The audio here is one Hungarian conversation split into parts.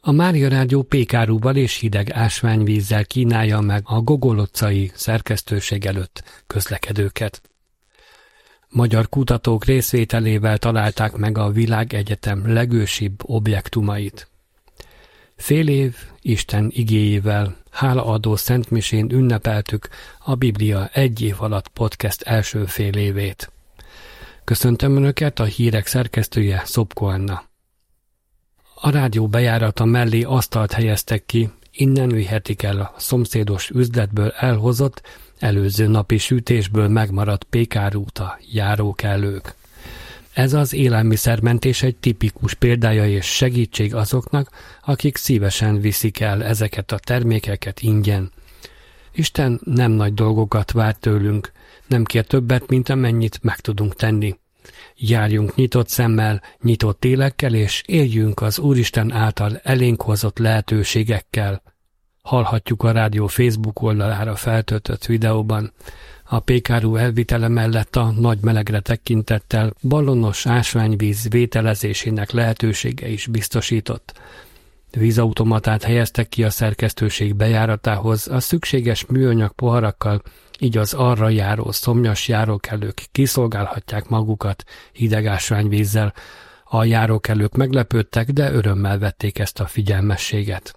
A Mária Rádió pékárúval és hideg ásványvízzel kínálja meg a gogolocai szerkesztőség előtt közlekedőket. Magyar kutatók részvételével találták meg a világegyetem legősibb objektumait. Fél év Isten igéjével, hálaadó szentmisén ünnepeltük a Biblia egy év alatt podcast első fél évét. Köszöntöm Önöket, a hírek szerkesztője, Szopko Anna. A rádió bejárata mellé asztalt helyeztek ki, innen vihetik el a szomszédos üzletből elhozott, előző napi sütésből megmaradt pékárút a járókelők. Ez az élelmiszermentés egy tipikus példája és segítség azoknak, akik szívesen viszik el ezeket a termékeket ingyen. Isten nem nagy dolgokat vár tőlünk, nem kér többet, mint amennyit meg tudunk tenni. Járjunk nyitott szemmel, nyitott lélekkel, és éljünk az Úristen által elénk hozott lehetőségekkel. Hallhatjuk a rádió Facebook oldalára feltöltött videóban. A pékárú elvitele mellett a nagy melegre tekintettel ballonos ásványvíz vételezésének lehetősége is biztosított. Vízautomatát helyeztek ki a szerkesztőség bejáratához a szükséges műanyag poharakkal, így az arra járó szomjas járókelők kiszolgálhatják magukat hideg ásványvízzel. A járókelők meglepődtek, de örömmel vették ezt a figyelmességet.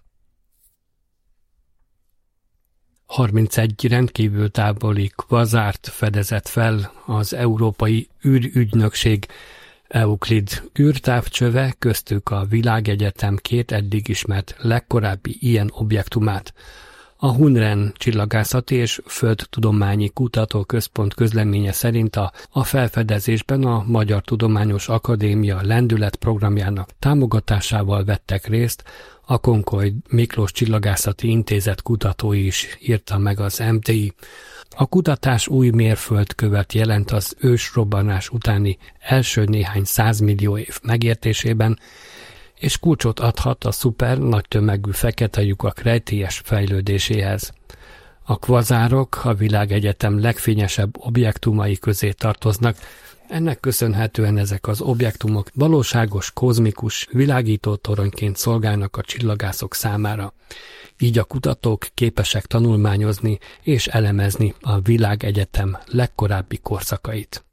31 rendkívül távoli kvazárt fedezett fel az Európai űrügynökség Euclid űrtávcsöve, köztük a Világegyetem két eddig ismert legkorábbi ilyen objektumát. A Hunren Csillagászati és Földtudományi Kutatóközpont közleménye szerint a felfedezésben a Magyar Tudományos Akadémia lendület programjának támogatásával vettek részt, a Konkoly Miklós Csillagászati Intézet kutatói is, írta meg az MTI. A kutatás új mérföldkövet jelent az ősrobbanás utáni első néhány 100 millió év megértésében, és kulcsot adhat a szuper nagy tömegű fekete lyukak rejtélyes fejlődéséhez. A kvazárok a világegyetem legfényesebb objektumai közé tartoznak, ennek köszönhetően ezek az objektumok valóságos kozmikus világítótoronyként szolgálnak a csillagászok számára. Így a kutatók képesek tanulmányozni és elemezni a világegyetem legkorábbi korszakait.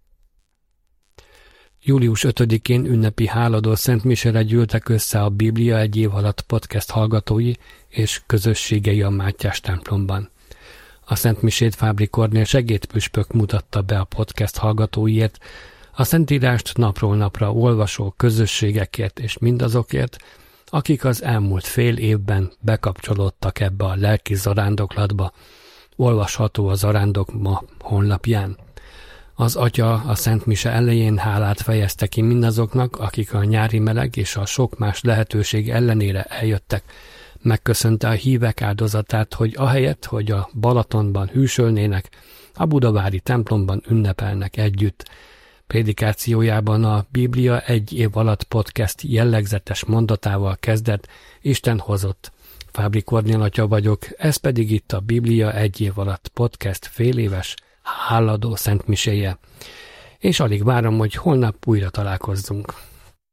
Július 5-én ünnepi háladó szentmisére gyűltek össze a Biblia egy év alatt podcast hallgatói és közösségei a Mátyás templomban. A szentmisét Fábri Kornél segédpüspök mutatta be a podcast hallgatóiért, a Szentírást napról napra olvasó közösségekért és mindazokért, akik az elmúlt fél évben bekapcsolódtak ebbe a lelki zarándoklatba, olvasható a Zarándok Ma honlapján. Az atya a szentmise elején hálát fejezte ki mindazoknak, akik a nyári meleg és a sok más lehetőség ellenére eljöttek. Megköszönte a hívek áldozatát, hogy ahelyett, hogy a Balatonban hűsölnének, a budavári templomban ünnepelnek együtt. Prédikációjában a Biblia egy év alatt podcast jellegzetes mondatával kezdett: Isten hozott. Fábri Kornél atya vagyok, ez pedig itt a Biblia egy év alatt podcast féléves háladó szentmiséje. És alig várom, hogy holnap újra találkozzunk.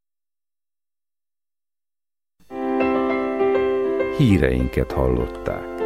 Híreinket hallották.